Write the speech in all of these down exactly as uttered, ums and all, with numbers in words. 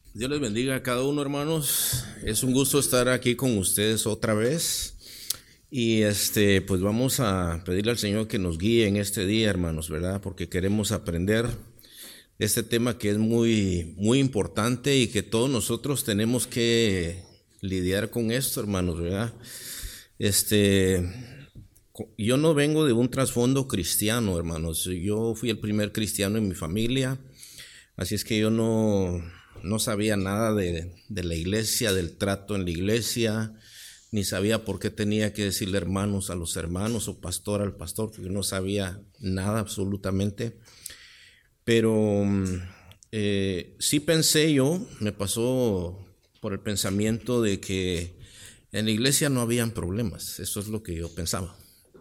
Dios les bendiga a cada uno, hermanos. Es un gusto estar aquí con ustedes otra vez. Y este, pues vamos a pedirle al Señor que nos guíe en este día, hermanos, ¿verdad? Porque queremos aprender este tema que es muy, muy importante y que todos nosotros tenemos que lidiar con esto, hermanos, ¿verdad? Este, yo no vengo de un trasfondo cristiano, hermanos. Yo fui el primer cristiano en mi familia, así es que yo no, no sabía nada de, de la iglesia, del trato en la iglesia, ni sabía por qué tenía que decirle hermanos a los hermanos o pastor al pastor, porque no sabía nada absolutamente. Pero eh, sí pensé yo, me pasó por el pensamiento de que en la iglesia no habían problemas, eso es lo que yo pensaba.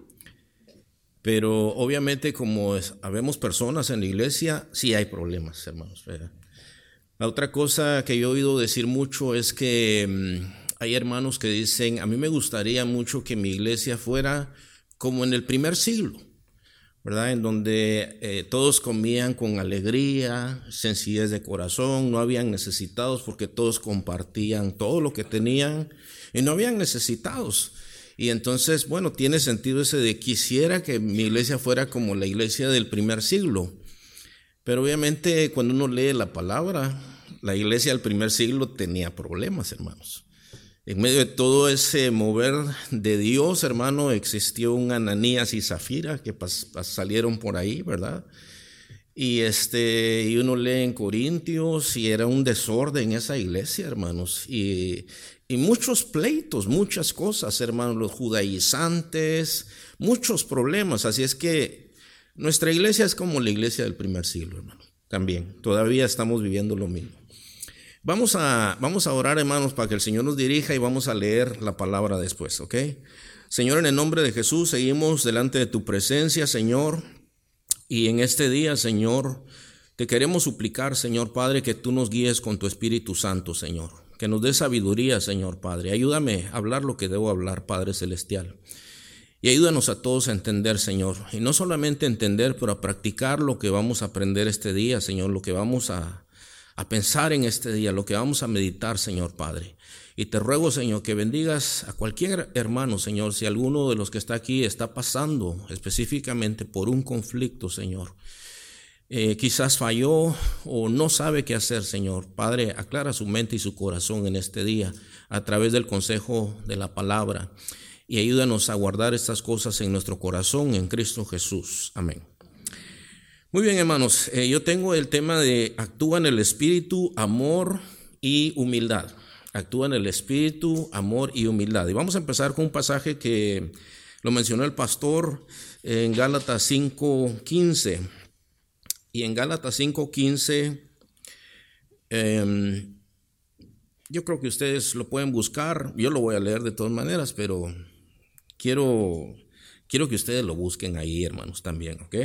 Pero obviamente como es, habemos personas en la iglesia, sí hay problemas, hermanos, ¿verdad? La otra cosa que yo he oído decir mucho es que mmm, hay hermanos que dicen, a mí me gustaría mucho que mi iglesia fuera como en el primer siglo, ¿verdad? En donde eh, todos comían con alegría, sencillez de corazón, no habían necesitados porque todos compartían todo lo que tenían y no habían necesitados. Y entonces, bueno, tiene sentido ese de quisiera que mi iglesia fuera como la iglesia del primer siglo. Pero obviamente cuando uno lee la palabra, la iglesia del primer siglo tenía problemas, hermanos. En medio de todo ese mover de Dios, hermano, existió un Ananías y Zafira que pas, pas salieron por ahí, ¿verdad? Y, este, y uno lee en Corintios y era un desorden esa iglesia, hermanos. Y, y muchos pleitos, muchas cosas, hermanos, los judaizantes, muchos problemas. Así es que nuestra iglesia es como la iglesia del primer siglo, hermano. También, todavía estamos viviendo lo mismo. Vamos a, vamos a orar, hermanos, para que el Señor nos dirija y vamos a leer la palabra después, ¿ok? Señor, en el nombre de Jesús, seguimos delante de tu presencia, Señor, y en este día, Señor, te queremos suplicar, Señor Padre, que tú nos guíes con tu Espíritu Santo, Señor, que nos des sabiduría, Señor Padre. Ayúdame a hablar lo que debo hablar, Padre Celestial. Y ayúdanos a todos a entender, Señor, y no solamente entender, pero a practicar lo que vamos a aprender este día, Señor, lo que vamos a a pensar en este día, lo que vamos a meditar, Señor Padre. Y te ruego, Señor, que bendigas a cualquier hermano, Señor, si alguno de los que está aquí está pasando específicamente por un conflicto, Señor. Eh, quizás falló o no sabe qué hacer, Señor. Padre, aclara su mente y su corazón en este día a través del consejo de la palabra. Y ayúdanos a guardar estas cosas en nuestro corazón en Cristo Jesús. Amén. Muy bien, hermanos, eh, yo tengo el tema de actúa en el espíritu, amor y humildad. Actúa en el espíritu, amor y humildad. Y vamos a empezar con un pasaje que lo mencionó el pastor en Gálatas cinco quince. Y en Gálatas cinco quince, eh, yo creo que ustedes lo pueden buscar. Yo lo voy a leer de todas maneras, pero quiero, quiero que ustedes lo busquen ahí, hermanos, también, ¿ok?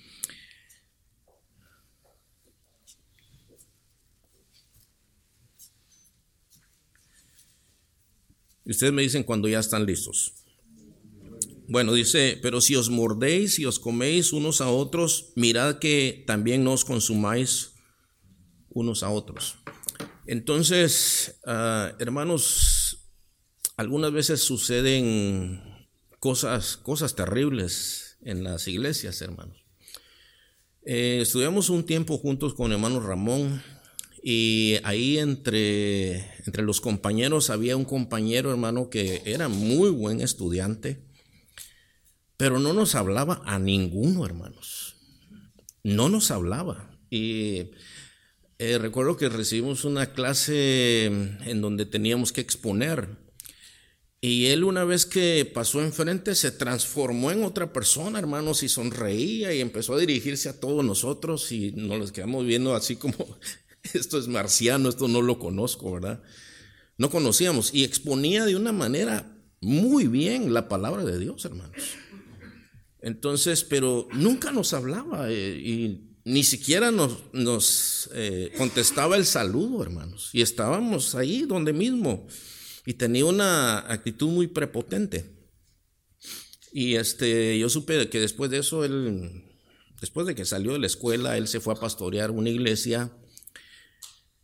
Y ustedes me dicen cuando ya están listos. Bueno, dice, pero si os mordéis y os coméis unos a otros, mirad que también no os consumáis unos a otros. Entonces, uh, hermanos, algunas veces suceden cosas, cosas terribles en las iglesias, hermanos. Eh, estudiamos un tiempo juntos con hermano Ramón. Y ahí entre, entre los compañeros había un compañero, hermano, que era muy buen estudiante, pero no nos hablaba a ninguno, hermanos. No nos hablaba. Y eh, recuerdo que recibimos una clase en donde teníamos que exponer. Y él, una vez que pasó enfrente, se transformó en otra persona, hermanos, y sonreía y empezó a dirigirse a todos nosotros y nos los quedamos viendo así como... Esto es marciano, esto no lo conozco, ¿verdad? No conocíamos y exponía de una manera muy bien la palabra de Dios, hermanos. Entonces, pero nunca nos hablaba eh, y ni siquiera nos, nos eh, contestaba el saludo, hermanos. Y estábamos ahí donde mismo y tenía una actitud muy prepotente. Y este, yo supe que después de eso, él, después de que salió de la escuela, él se fue a pastorear una iglesia.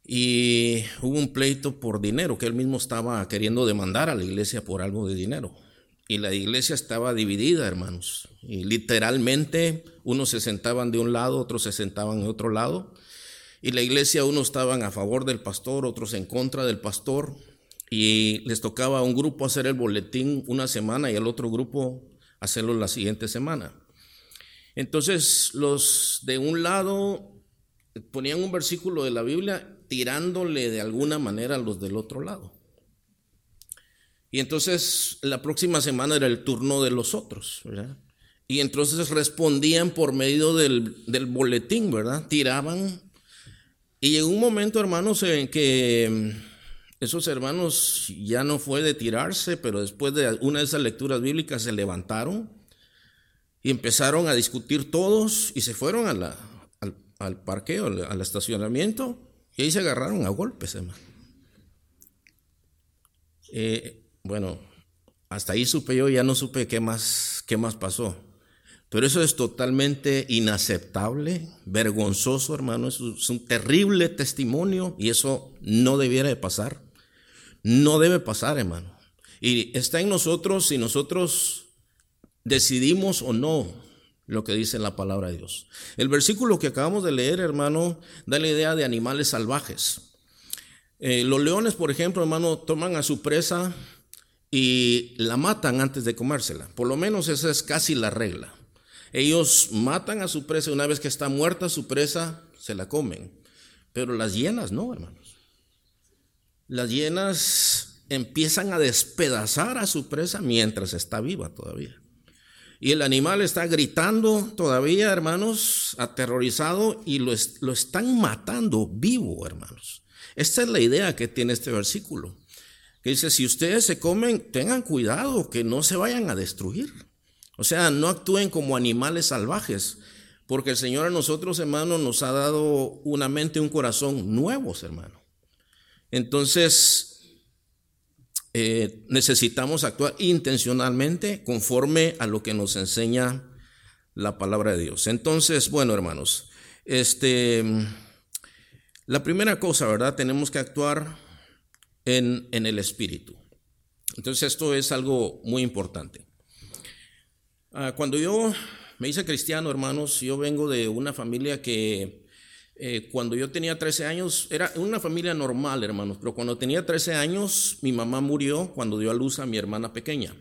y hubo un pleito por dinero, que él mismo estaba queriendo demandar a la iglesia por algo de dinero. Y la iglesia estaba dividida, hermanos. Y literalmente unos se sentaban de un lado, otros se sentaban de otro lado. Y la iglesia, unos estaban a favor del pastor, otros en contra del pastor. Y les tocaba a un grupo hacer el boletín una semana y al otro grupo hacerlo la siguiente semana. Entonces los de un lado ponían un versículo de la Biblia tirándole de alguna manera a los del otro lado. Y entonces la próxima semana era el turno de los otros, ¿verdad? Y entonces respondían por medio del, del boletín, ¿verdad? Tiraban. Y llegó un momento, hermanos, en que esos hermanos ya no fue de tirarse, pero después de una de esas lecturas bíblicas se levantaron y empezaron a discutir todos y se fueron a la, al, al parqueo, al, al estacionamiento, y ahí se agarraron a golpes, hermano. Eh, bueno, hasta ahí supe yo, ya no supe qué más, qué más pasó. Pero eso es totalmente inaceptable, vergonzoso, hermano. Es un, es un terrible testimonio y eso no debiera de pasar. No debe pasar, hermano. Y está en nosotros si nosotros decidimos o no lo que dice la palabra de Dios. El versículo que acabamos de leer, hermano, da la idea de animales salvajes. Eh, los leones, por ejemplo, hermano, toman a su presa y la matan antes de comérsela. Por lo menos esa es casi la regla. Ellos matan a su presa y una vez que está muerta su presa, se la comen. Pero las hienas no, hermanos. Las hienas empiezan a despedazar a su presa mientras está viva todavía. Y el animal está gritando todavía, hermanos, aterrorizado, y lo, es, lo están matando vivo, hermanos. Esta es la idea que tiene este versículo. Que dice, si ustedes se comen, tengan cuidado que no se vayan a destruir. O sea, no actúen como animales salvajes, porque el Señor a nosotros, hermanos, nos ha dado una mente y un corazón nuevos, hermano. Entonces, eh, necesitamos actuar intencionalmente conforme a lo que nos enseña la palabra de Dios. Entonces, bueno, hermanos, este, la primera cosa, ¿verdad? Tenemos que actuar en, en el Espíritu. Entonces, esto es algo muy importante. Cuando yo me hice cristiano, hermanos, yo vengo de una familia que eh, cuando yo tenía trece años, era una familia normal, hermanos, pero cuando tenía trece años, mi mamá murió cuando dio a luz a mi hermana pequeña.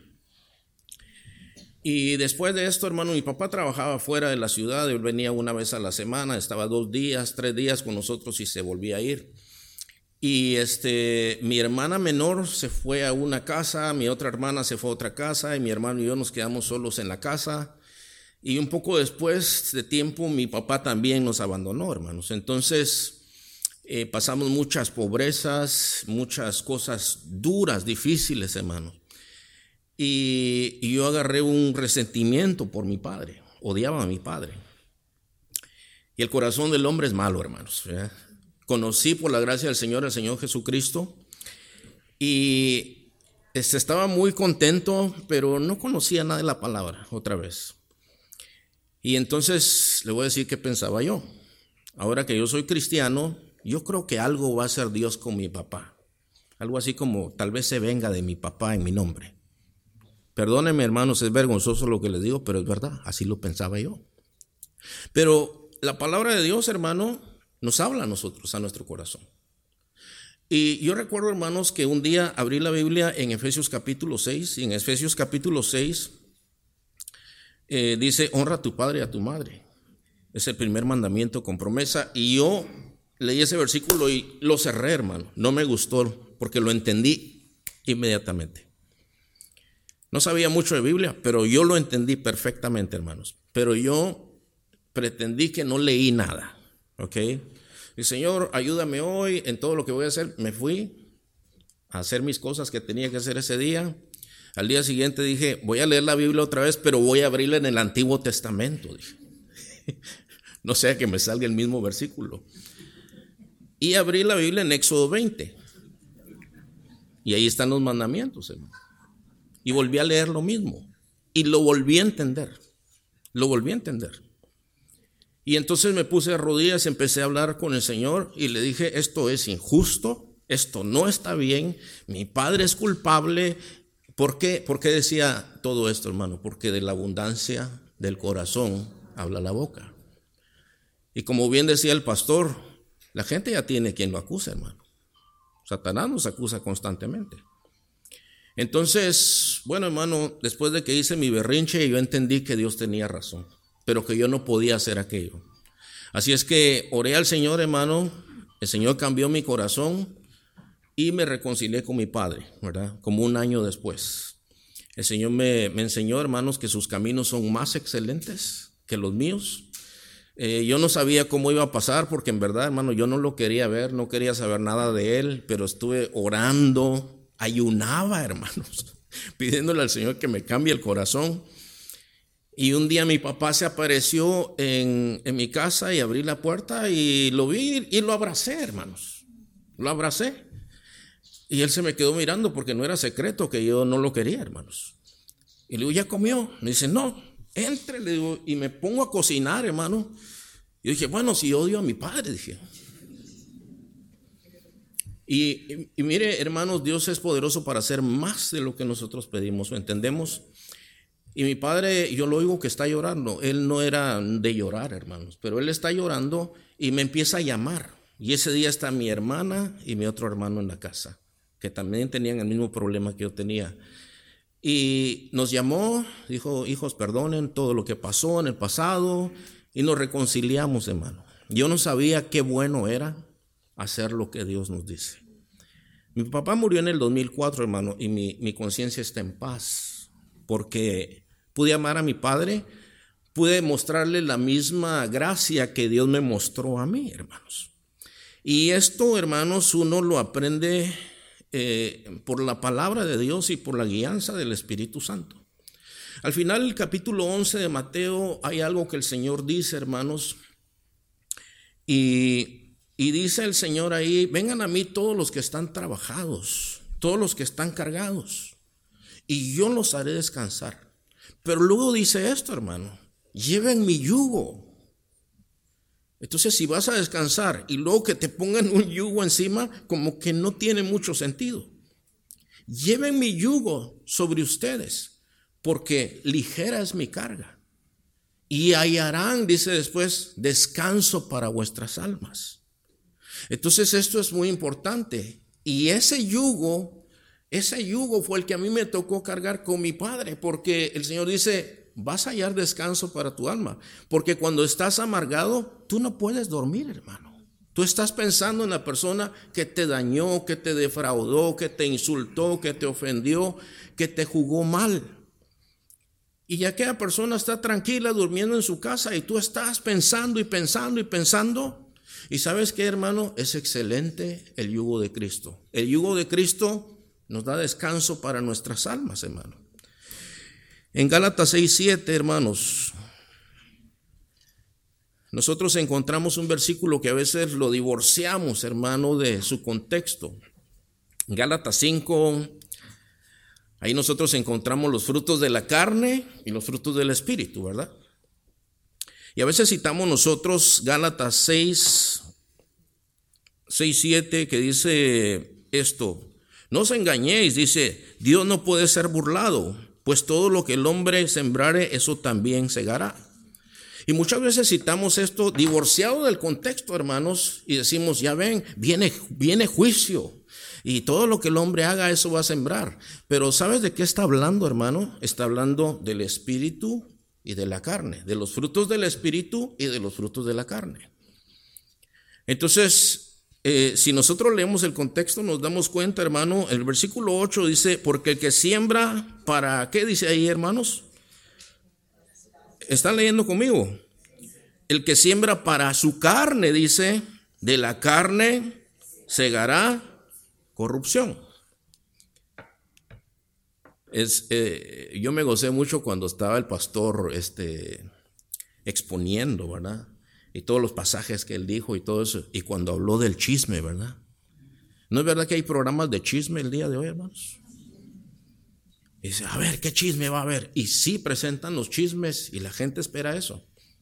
Y después de esto, hermano, mi papá trabajaba fuera de la ciudad, él venía una vez a la semana, estaba dos días, tres días con nosotros y se volvía a ir. Y este, mi hermana menor se fue a una casa, mi otra hermana se fue a otra casa y mi hermano y yo nos quedamos solos en la casa. Y un poco después de tiempo mi papá también nos abandonó, hermanos. Entonces eh, pasamos muchas pobrezas, muchas cosas duras, difíciles, hermanos. Y, y yo agarré un resentimiento por mi padre, odiaba a mi padre. Y el corazón del hombre es malo, hermanos, ¿verdad? Conocí por la gracia del Señor, el Señor Jesucristo, y este, estaba muy contento, pero no conocía nada de la palabra otra vez. Y entonces le voy a decir qué pensaba yo. Ahora que yo soy cristiano, yo creo que algo va a hacer Dios con mi papá. Algo así como tal vez se venga de mi papá en mi nombre. Perdónenme, hermanos, es vergonzoso lo que les digo, pero es verdad, así lo pensaba yo. Pero la palabra de Dios, hermano, nos habla a nosotros, a nuestro corazón. Y yo recuerdo, hermanos, que un día abrí la Biblia en Efesios capítulo seis, y en Efesios capítulo seis eh, dice, honra a tu padre y a tu madre. Es el primer mandamiento con promesa. Y yo leí ese versículo y lo cerré, hermano. No me gustó porque lo entendí inmediatamente. No sabía mucho de Biblia, pero yo lo entendí perfectamente, hermanos. Pero yo pretendí que no leí nada, ¿ok? Y Señor, ayúdame hoy en todo lo que voy a hacer. Me fui a hacer mis cosas que tenía que hacer ese día. Al día siguiente dije, voy a leer la Biblia otra vez, pero voy a abrirla en el Antiguo Testamento. Dije. No sea que me salga el mismo versículo. Y abrí la Biblia en Éxodo veinte. Y ahí están los mandamientos, hermano. Y volví a leer lo mismo. Y lo volví a entender. Lo volví a entender. Y entonces me puse de rodillas, empecé a hablar con el Señor y le dije, esto es injusto, esto no está bien, mi padre es culpable. ¿Por qué? ¿Por qué decía todo esto, hermano? Porque de la abundancia del corazón habla la boca. Y como bien decía el pastor, la gente ya tiene quien lo acusa, hermano. Satanás nos acusa constantemente. Entonces, bueno, hermano, después de que hice mi berrinche, yo entendí que Dios tenía razón, pero que yo no podía hacer aquello. Así es que oré al Señor, hermano, el Señor cambió mi corazón y me reconcilié con mi padre, ¿verdad? Como un año después. El Señor me, me enseñó, hermanos, que sus caminos son más excelentes que los míos. Eh, yo no sabía cómo iba a pasar porque en verdad, hermano, yo no lo quería ver, no quería saber nada de él, pero estuve orando, ayunaba, hermanos, pidiéndole al Señor que me cambie el corazón. Y un día mi papá se apareció en, en mi casa y abrí la puerta y lo vi y lo abracé, hermanos, lo abracé. Y él se me quedó mirando porque no era secreto que yo no lo quería, hermanos. Y le digo, ¿ya comió? Me dice, no, entre, le digo, y me pongo a cocinar, hermano. Y dije, bueno, si odio a mi padre, dije. Y, y, y mire, hermanos, Dios es poderoso para hacer más de lo que nosotros pedimos o entendemos. Y mi padre, yo lo oigo que está llorando. Él no era de llorar, hermanos, pero él está llorando y me empieza a llamar. Y ese día está mi hermana y mi otro hermano en la casa, que también tenían el mismo problema que yo tenía. Y nos llamó, dijo, hijos, perdonen todo lo que pasó en el pasado, y nos reconciliamos, hermano. Yo no sabía qué bueno era hacer lo que Dios nos dice. Mi papá murió en el dos mil cuatro, hermano, y mi, mi conciencia está en paz, porque pude amar a mi padre, pude mostrarle la misma gracia que Dios me mostró a mí, hermanos. Y esto, hermanos, uno lo aprende Eh, por la palabra de Dios y por la guianza del Espíritu Santo. Al final, el capítulo once de Mateo, hay algo que el Señor dice, hermanos, y, y dice el Señor ahí, vengan a mí todos los que están trabajados, todos los que están cargados, y yo los haré descansar. Pero luego dice esto, hermano, lleven mi yugo. Entonces, si vas a descansar y luego que te pongan un yugo encima, como que no tiene mucho sentido. Lleven mi yugo sobre ustedes, porque ligera es mi carga. Y hallarán, dice después, descanso para vuestras almas. Entonces, esto es muy importante. Y ese yugo, ese yugo fue el que a mí me tocó cargar con mi padre, porque el Señor dice, vas a hallar descanso para tu alma, porque cuando estás amargado, tú no puedes dormir, hermano. Tú estás pensando en la persona que te dañó, que te defraudó, que te insultó, que te ofendió, que te jugó mal. Y aquella persona está tranquila durmiendo en su casa y tú estás pensando y pensando y pensando. Y ¿sabes qué, hermano? Es excelente el yugo de Cristo. El yugo de Cristo nos da descanso para nuestras almas, hermano. En Gálatas seis siete, hermanos, nosotros encontramos un versículo que a veces lo divorciamos, hermano, de su contexto. En Gálatas cinco, ahí nosotros encontramos los frutos de la carne y los frutos del espíritu, ¿verdad? Y a veces citamos nosotros Gálatas seis siete, que dice esto, no os engañéis, dice, Dios no puede ser burlado, pues todo lo que el hombre sembrare, eso también segará. Y muchas veces citamos esto divorciado del contexto, hermanos, y decimos, ya ven, viene, viene juicio, y todo lo que el hombre haga, eso va a sembrar. Pero ¿sabes de qué está hablando, hermano? Está hablando del espíritu y de la carne, de los frutos del espíritu y de los frutos de la carne. Entonces, Eh, si nosotros leemos el contexto, nos damos cuenta, hermano, el versículo ocho dice, porque el que siembra, ¿para qué dice ahí, hermanos? ¿Están leyendo conmigo? El que siembra para su carne, dice, de la carne segará corrupción. Es, eh, yo me gocé mucho cuando estaba el pastor este, exponiendo, ¿verdad? Y todos los pasajes que él dijo y todo eso. Y cuando habló del chisme, ¿verdad? ¿No es verdad que hay programas de chisme el día de hoy, hermanos? Y dice, a ver, ¿qué chisme va a haber? Y sí presentan los chismes y la gente espera eso.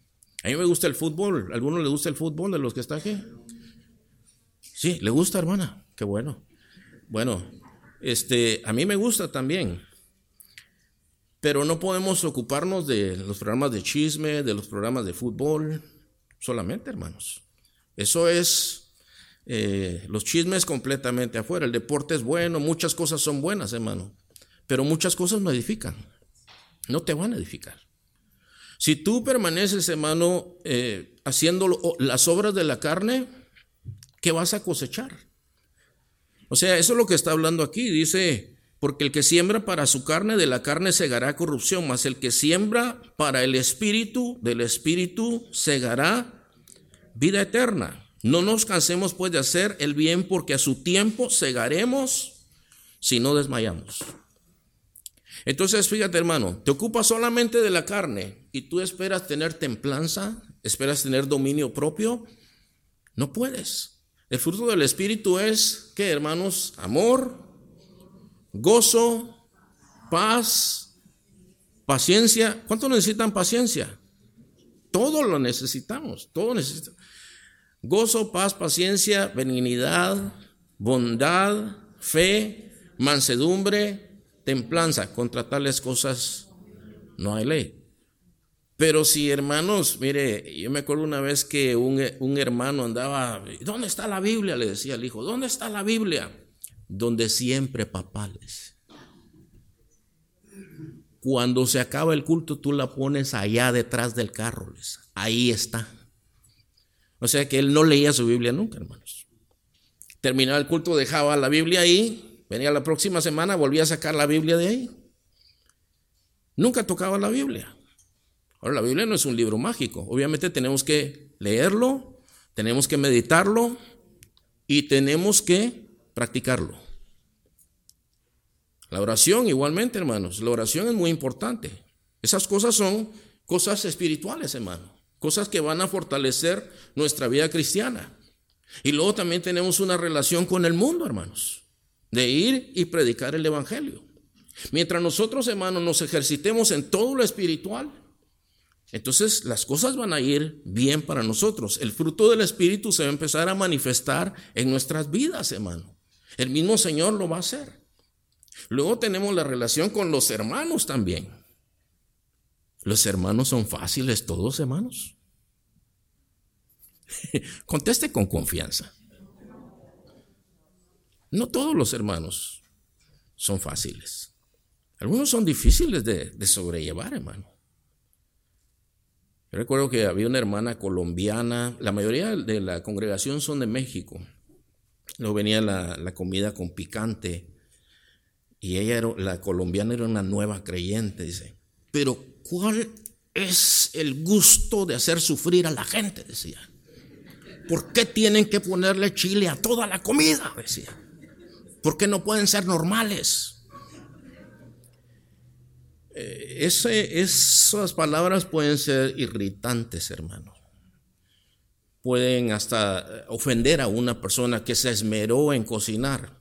A mí me gusta el fútbol. ¿A alguno le gusta el fútbol de los que están aquí? Sí, ¿le gusta, hermana? Qué bueno. Bueno, este, a mí me gusta también. Pero no podemos ocuparnos de los programas de chisme, de los programas de fútbol, solamente, hermanos. Eso es eh, los chismes completamente afuera. El deporte es bueno, muchas cosas son buenas, hermano. Pero muchas cosas no edifican. No te van a edificar. Si tú permaneces, hermano, eh, haciendo las obras de la carne, ¿qué vas a cosechar? O sea, eso es lo que está hablando aquí. Dice, porque el que siembra para su carne, de la carne segará corrupción, mas el que siembra para el espíritu, del espíritu segará vida eterna. No nos cansemos pues de hacer el bien, porque a su tiempo segaremos si no desmayamos. Entonces, fíjate, hermano, te ocupas solamente de la carne y tú esperas tener templanza, esperas tener dominio propio. No puedes. El fruto del Espíritu es, ¿qué, hermanos? Amor, gozo, paz, paciencia. ¿Cuánto necesitan paciencia? Todo lo necesitamos, todo necesitamos. Gozo, paz, paciencia, benignidad, bondad, fe, mansedumbre, templanza. Contra tales cosas no hay ley. Pero si, hermanos, mire, yo me acuerdo una vez que un, un hermano andaba, ¿dónde está la Biblia? Le decía al hijo, ¿dónde está la Biblia? Donde siempre, papá, les. Cuando se acaba el culto, tú la pones allá detrás del carro, les. Ahí está. O sea que él no leía su Biblia nunca, hermanos. Terminaba el culto, dejaba la Biblia ahí. Venía la próxima semana, volvía a sacar la Biblia de ahí. Nunca tocaba la Biblia. Ahora, la Biblia no es un libro mágico. Obviamente tenemos que leerlo, tenemos que meditarlo y tenemos que practicarlo. La oración igualmente, hermanos. La oración es muy importante. Esas cosas son cosas espirituales, hermano. Cosas que van a fortalecer nuestra vida cristiana. Y luego también tenemos una relación con el mundo, hermanos, de ir y predicar el evangelio. Mientras nosotros, hermanos, nos ejercitemos en todo lo espiritual, entonces las cosas van a ir bien para nosotros. El fruto del Espíritu se va a empezar a manifestar en nuestras vidas, hermano. El mismo Señor lo va a hacer. Luego tenemos la relación con los hermanos también. Los hermanos son fáciles todos, hermanos. Conteste con confianza. No todos los hermanos son fáciles. Algunos son difíciles de, de sobrellevar, hermano. Yo recuerdo que había una hermana colombiana. La mayoría de la congregación son de México. Luego venía la, la comida con picante. Y ella, era, la colombiana, era una nueva creyente, dice. Pero ¿cuál es el gusto de hacer sufrir a la gente? Decía. ¿Por qué tienen que ponerle chile a toda la comida? Decía. ¿Por qué no pueden ser normales? Eh, ese, esas palabras pueden ser irritantes, hermano. Pueden hasta ofender a una persona que se esmeró en cocinar.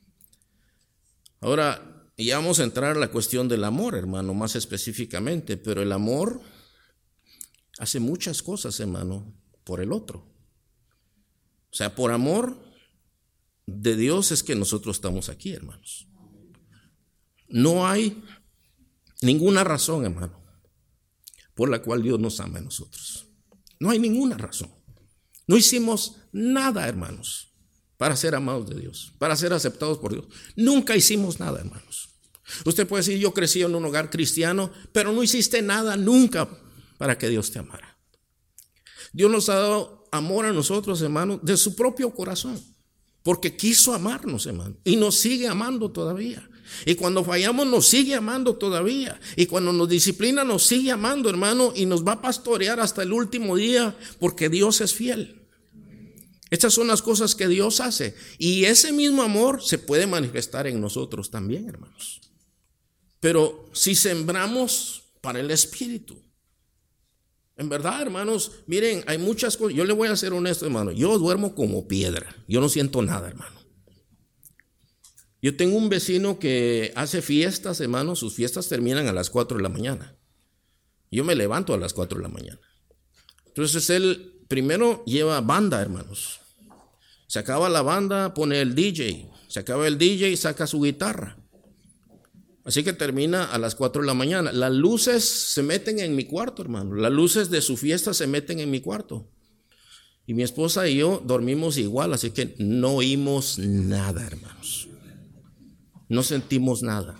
Ahora, ya vamos a entrar a la cuestión del amor, hermano, más específicamente. Pero el amor hace muchas cosas, hermano, por el otro. O sea, por amor de Dios es que nosotros estamos aquí, hermanos. No hay ninguna razón, hermano, por la cual Dios nos ama a nosotros. No hay ninguna razón. No hicimos nada, hermanos, para ser amados de Dios, para ser aceptados por Dios. Nunca hicimos nada, hermanos. Usted puede decir, yo crecí en un hogar cristiano, pero no hiciste nada nunca para que Dios te amara. Dios nos ha dado amor a nosotros, hermanos, de su propio corazón, porque quiso amarnos, hermano, y nos sigue amando todavía. Y cuando fallamos nos sigue amando todavía. Y cuando nos disciplina nos sigue amando, hermano, y nos va a pastorear hasta el último día, porque Dios es fiel. Estas son las cosas que Dios hace. Y ese mismo amor se puede manifestar en nosotros también, hermanos. Pero si sembramos para el Espíritu. En verdad, hermanos, miren, hay muchas cosas. Yo le voy a ser honesto, hermano. Yo duermo como piedra. Yo no siento nada, hermano. Yo tengo un vecino que hace fiestas, hermano. Sus fiestas terminan a las cuatro de la mañana. Yo me levanto a las cuatro de la mañana. Entonces él primero lleva banda, hermanos. Se acaba la banda, pone el D J. Se acaba el D J y saca su guitarra. Así que termina a las cuatro de la mañana. Las luces se meten en mi cuarto, hermano. Las luces de su fiesta se meten en mi cuarto. Y mi esposa y yo dormimos igual, así que no oímos nada, hermanos. No sentimos nada.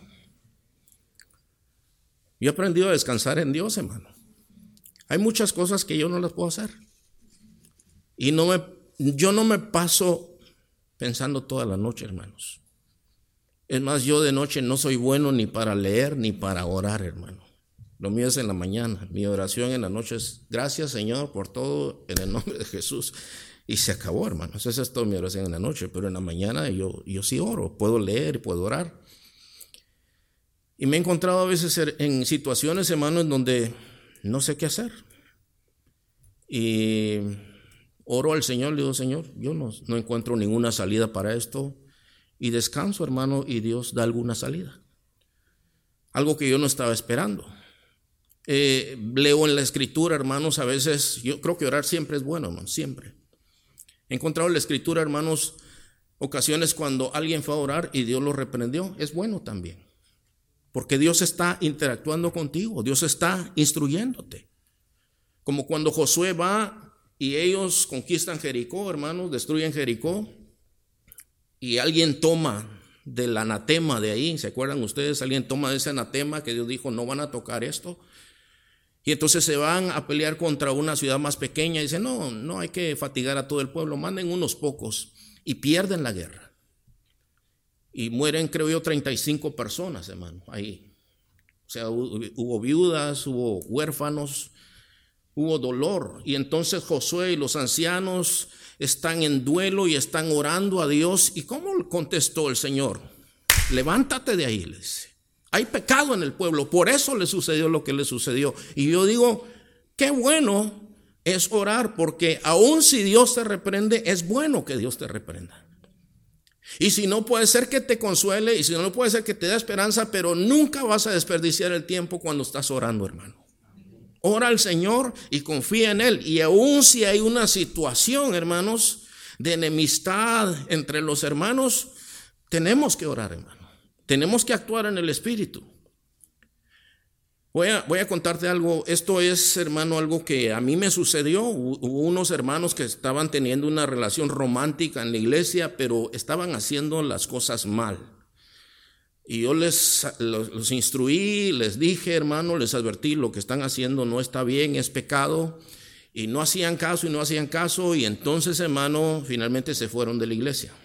Yo he aprendido a descansar en Dios, hermano. Hay muchas cosas que yo no las puedo hacer. Y no me, yo no me paso pensando toda la noche, hermanos. Es más, yo de noche no soy bueno ni para leer ni para orar, hermano. Lo mío es en la mañana. Mi oración en la noche es: gracias, Señor, por todo, en el nombre de Jesús. Y se acabó, hermanos. Esa es toda mi oración en la noche. Pero en la mañana yo, yo sí oro. Puedo leer, puedo orar. Y me he encontrado a veces en situaciones, hermano, en donde no sé qué hacer. Y oro al Señor, le digo: Señor, yo no, no encuentro ninguna salida para esto. Y descanso, hermano, y Dios da alguna salida. Algo que yo no estaba esperando. Eh, leo en la escritura, hermanos, a veces, yo creo que orar siempre es bueno, hermano, siempre. He encontrado en la escritura, hermanos, ocasiones cuando alguien fue a orar y Dios lo reprendió. Es bueno también, porque Dios está interactuando contigo, Dios está instruyéndote. Como cuando Josué va y ellos conquistan Jericó, hermanos, destruyen Jericó, y alguien toma del anatema de ahí, ¿se acuerdan ustedes? Alguien toma de ese anatema que Dios dijo: no van a tocar esto. Y entonces se van a pelear contra una ciudad más pequeña y dicen: no, no hay que fatigar a todo el pueblo, manden unos pocos, y pierden la guerra. Y mueren, creo yo, treinta y cinco personas, hermano, ahí. O sea, hubo viudas, hubo huérfanos, hubo dolor. Y entonces Josué y los ancianos están en duelo y están orando a Dios. ¿Y cómo contestó el Señor? Levántate de ahí, le dice. Hay pecado en el pueblo, por eso le sucedió lo que le sucedió. Y yo digo, qué bueno es orar, porque aun si Dios te reprende, es bueno que Dios te reprenda. Y si no, puede ser que te consuele, y si no, no puede ser que te dé esperanza, pero nunca vas a desperdiciar el tiempo cuando estás orando, hermano. Ora al Señor y confía en Él. Y aun si hay una situación, hermanos, de enemistad entre los hermanos, tenemos que orar, hermano. Tenemos que actuar en el Espíritu. Voy a, voy a contarte algo. Esto es, hermano, algo que a mí me sucedió. Hubo unos hermanos que estaban teniendo una relación romántica en la iglesia, pero estaban haciendo las cosas mal. Y yo les los, los instruí, les dije, hermano, les advertí: lo que están haciendo no está bien, es pecado. Y no hacían caso y no hacían caso. Y entonces, hermano, finalmente se fueron de la iglesia.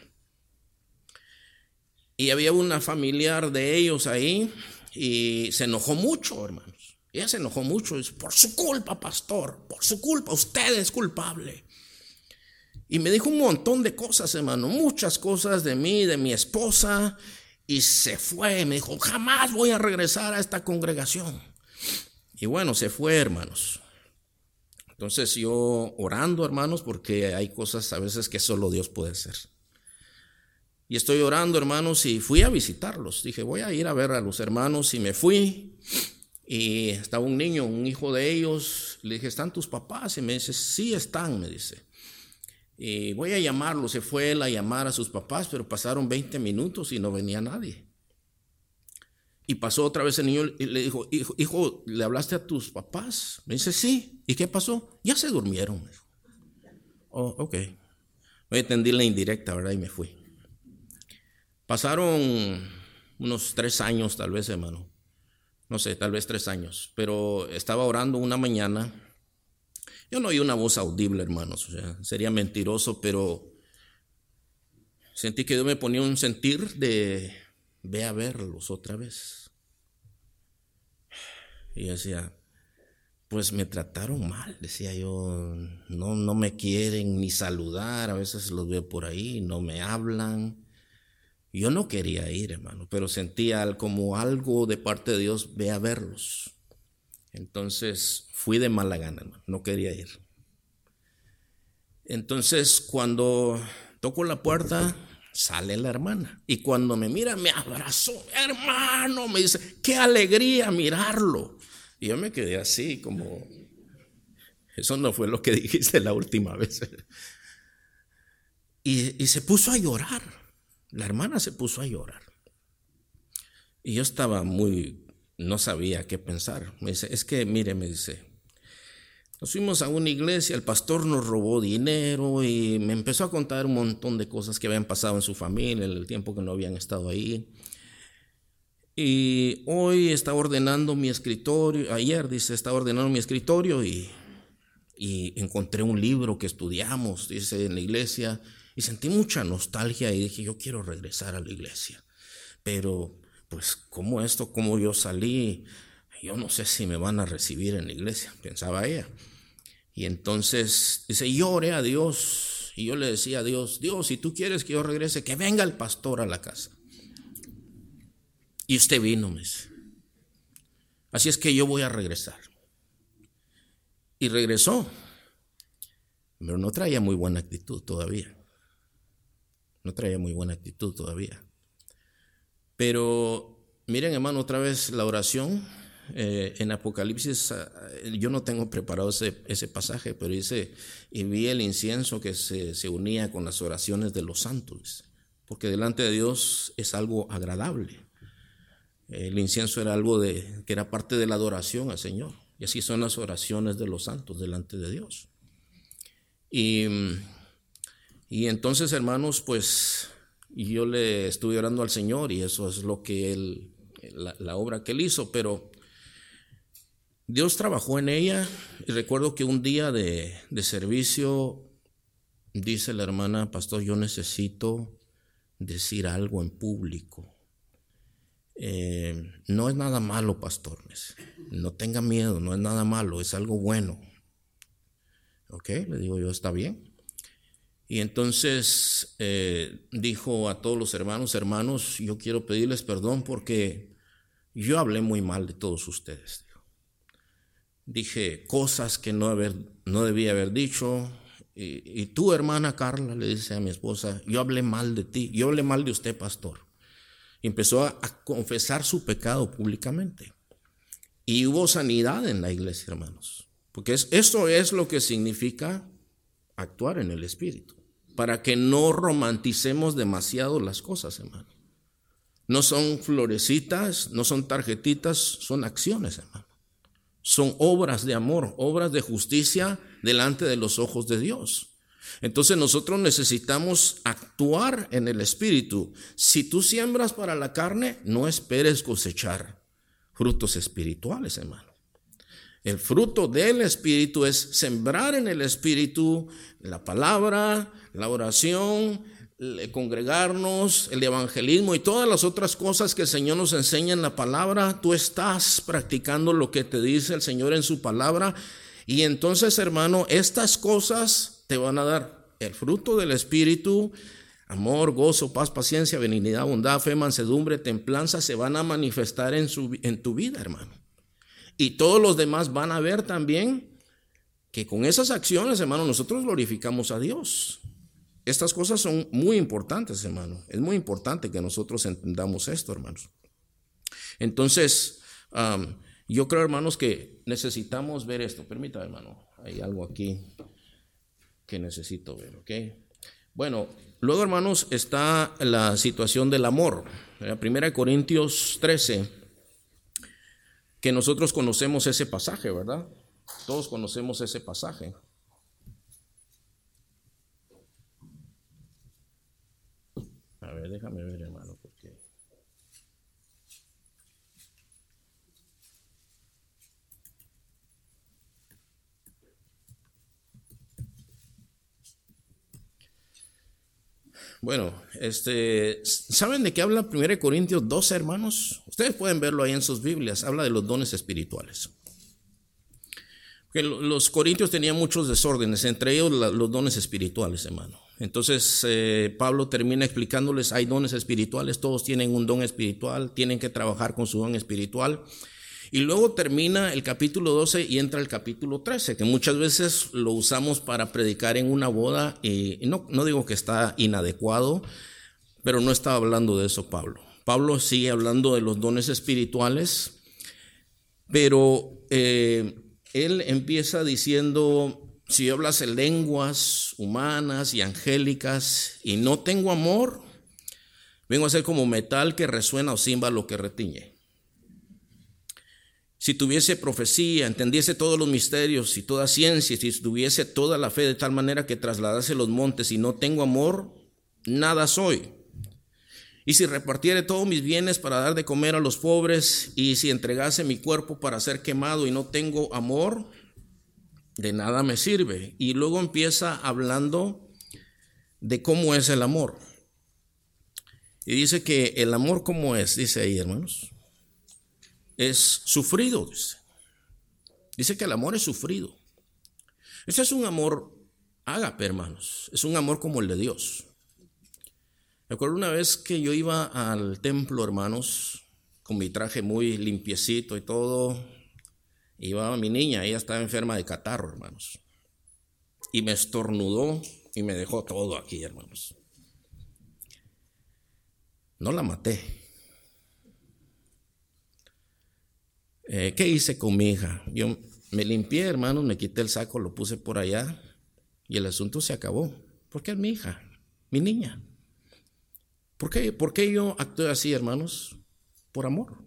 Y había una familiar de ellos ahí y se enojó mucho, hermanos. Ella se enojó mucho. Dice: por su culpa, pastor, por su culpa, usted es culpable. Y me dijo un montón de cosas, hermano, muchas cosas de mí, de mi esposa. Y se fue, me dijo: jamás voy a regresar a esta congregación. Y bueno, se fue, hermanos. Entonces yo orando, hermanos, porque hay cosas a veces que solo Dios puede hacer. Y estoy orando, hermanos, y fui a visitarlos. Dije: voy a ir a ver a los hermanos, y me fui. Y estaba un niño, un hijo de ellos. Le dije: ¿están tus papás? Y me dice: sí están, me dice. Y voy a llamarlo. Se fue él a llamar a sus papás, pero pasaron veinte minutos y no venía nadie. Y pasó otra vez el niño y le dijo: hijo, hijo, ¿le hablaste a tus papás? Me dice: sí. ¿Y qué pasó? Ya se durmieron. Me dijo. Oh, ok. Voy a atender la indirecta, ¿verdad? Y me fui. Pasaron unos tres años, tal vez, hermano. No sé, tal vez tres años. Pero estaba orando una mañana. Yo no oí una voz audible, hermanos. O sea, sería mentiroso, pero sentí que Dios me ponía un sentir de: ve a verlos otra vez. Y yo decía: pues me trataron mal. Decía yo: no, no me quieren ni saludar. A veces los veo por ahí, no me hablan. Yo no quería ir, hermano, pero sentía como algo de parte de Dios: ve a verlos. Entonces fui de mala gana, hermano, no quería ir. Entonces cuando toco la puerta, sale la hermana. Y cuando me mira, me abrazó. Hermano, me dice: qué alegría mirarlo. Y yo me quedé así como... Eso no fue lo que dijiste la última vez. Y, y se puso a llorar. La hermana se puso a llorar. Y yo estaba muy, no sabía qué pensar. Me dice, es que mire, me dice, nos fuimos a una iglesia, el pastor nos robó dinero y me empezó a contar un montón de cosas que habían pasado en su familia en el tiempo que no habían estado ahí. Y hoy está ordenando mi escritorio, ayer dice, está ordenando mi escritorio y, y encontré un libro que estudiamos, dice, en la iglesia, y sentí mucha nostalgia y dije, yo quiero regresar a la iglesia. Pero, pues, ¿cómo esto? ¿Cómo yo salí? Yo no sé si me van a recibir en la iglesia, pensaba ella. Y entonces, dice, yo oré a Dios y yo le decía a Dios, Dios, si tú quieres que yo regrese, que venga el pastor a la casa. Y usted vino, me dice. Así es que yo voy a regresar. Y regresó, pero no traía muy buena actitud todavía. No traía muy buena actitud todavía. Pero miren, hermano, otra vez la oración. Eh, en Apocalipsis, eh, yo no tengo preparado ese, ese pasaje, pero dice, y vi el incienso que se, se unía con las oraciones de los santos, porque delante de Dios es algo agradable. El incienso era algo de, que era parte de la adoración al Señor. Y así son las oraciones de los santos delante de Dios. Y, y entonces, hermanos, pues yo le estuve orando al Señor y eso es lo que él, la, la obra que él hizo. Pero Dios trabajó en ella. Y recuerdo que un día de, de servicio, dice la hermana, pastor, yo necesito decir algo en público. Eh, no es nada malo, pastor, no tenga miedo, no es nada malo, es algo bueno. Ok, le digo yo, está bien. Y entonces eh, dijo a todos los hermanos, hermanos, yo quiero pedirles perdón porque yo hablé muy mal de todos ustedes. Dije cosas que no, haber, no debía haber dicho. Y, y tú, hermana Carla, le dice a mi esposa, yo hablé mal de ti, yo hablé mal de usted, pastor. Y empezó a, a confesar su pecado públicamente. Y hubo sanidad en la iglesia, hermanos. Porque es, eso es lo que significa actuar en el Espíritu. Para que no romanticemos demasiado las cosas, hermano. No son florecitas, no son tarjetitas, son acciones, hermano. Son obras de amor, obras de justicia delante de los ojos de Dios. Entonces nosotros necesitamos actuar en el Espíritu. Si tú siembras para la carne, no esperes cosechar frutos espirituales, hermano. El fruto del Espíritu es sembrar en el Espíritu la palabra, la oración, el congregarnos, el evangelismo y todas las otras cosas que el Señor nos enseña en la palabra. Tú estás practicando lo que te dice el Señor en su palabra. Y entonces, hermano, estas cosas te van a dar el fruto del Espíritu, amor, gozo, paz, paciencia, benignidad, bondad, fe, mansedumbre, templanza, se van a manifestar en, su, en tu vida, hermano. Y todos los demás van a ver también que con esas acciones, hermano, nosotros glorificamos a Dios. Estas cosas son muy importantes, hermano. Es muy importante que nosotros entendamos esto, hermanos. Entonces, um, yo creo, hermanos, que necesitamos ver esto. Permítame, hermano, hay algo aquí que necesito ver, ¿ok? Bueno, luego, hermanos, está la situación del amor. Primera Corintios trece, que nosotros conocemos ese pasaje, ¿verdad? Todos conocemos ese pasaje. A ver, déjame ver, hermano, porque... Bueno, este, ¿saben de qué habla primera Corintios doce, hermanos? Ustedes pueden verlo ahí en sus Biblias. Habla de los dones espirituales. Porque los corintios tenían muchos desórdenes, entre ellos los dones espirituales, hermano. Entonces eh, Pablo termina explicándoles, hay dones espirituales, todos tienen un don espiritual, tienen que trabajar con su don espiritual. Y luego termina el capítulo doce y entra el capítulo trece, que muchas veces lo usamos para predicar en una boda. Y no, no digo que está inadecuado, pero no estaba hablando de eso Pablo. Pablo sigue hablando de los dones espirituales, pero eh, él empieza diciendo, si yo hablase lenguas humanas y angélicas y no tengo amor, vengo a ser como metal que resuena o címbalo que retiñe. Si tuviese profecía, entendiese todos los misterios y toda ciencia, si tuviese toda la fe de tal manera que trasladase los montes y no tengo amor, nada soy. Y si repartiere todos mis bienes para dar de comer a los pobres, y si entregase mi cuerpo para ser quemado y no tengo amor, de nada me sirve. Y luego empieza hablando de cómo es el amor. Y dice que el amor, ¿cómo es? Dice ahí, hermanos. Es sufrido, dice. Dice que el amor es sufrido. Ese es un amor ágape, hermanos. Es un amor como el de Dios. Me acuerdo una vez que yo iba al templo, hermanos, con mi traje muy limpiecito y todo. Iba mi niña, ella estaba enferma de catarro, hermanos. Y me estornudó y me dejó todo aquí, hermanos. No la maté. Eh, ¿Qué hice con mi hija? Yo me limpié, hermanos, me quité el saco, lo puse por allá y el asunto se acabó. Porque es mi hija, mi niña. ¿Por qué? ¿Por qué yo actué así, hermanos? Por amor.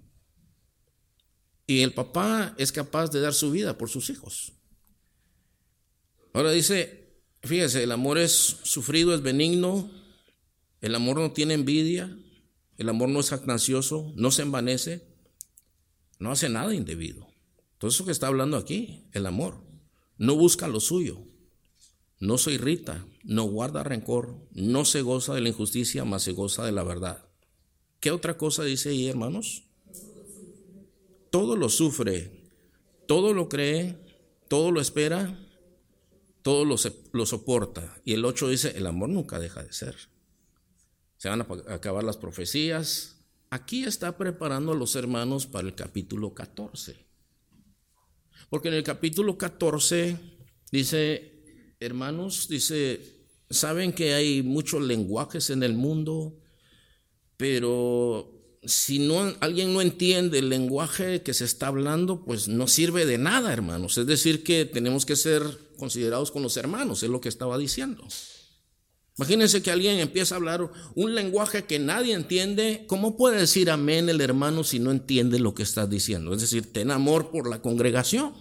Y el papá es capaz de dar su vida por sus hijos. Ahora dice, fíjese, el amor es sufrido, es benigno, el amor no tiene envidia, el amor no es jactancioso, no se envanece. No hace nada indebido. Todo eso que está hablando aquí, el amor. No busca lo suyo. No se irrita. No guarda rencor. No se goza de la injusticia, mas se goza de la verdad. ¿Qué otra cosa dice ahí, hermanos? Todo lo sufre. Todo lo cree. Todo lo espera. Todo lo, lo soporta. Y el ocho dice, el amor nunca deja de ser. Se van a acabar las profecías. Aquí está preparando a los hermanos para el capítulo catorce. Porque en el capítulo catorce dice, hermanos, dice, saben que hay muchos lenguajes en el mundo, pero si no, alguien no entiende el lenguaje que se está hablando, pues no sirve de nada, hermanos. Es decir, que tenemos que ser considerados con los hermanos, es lo que estaba diciendo. Imagínense que alguien empieza a hablar un lenguaje que nadie entiende. ¿Cómo puede decir amén el hermano si no entiende lo que estás diciendo? Es decir, ten amor por la congregación.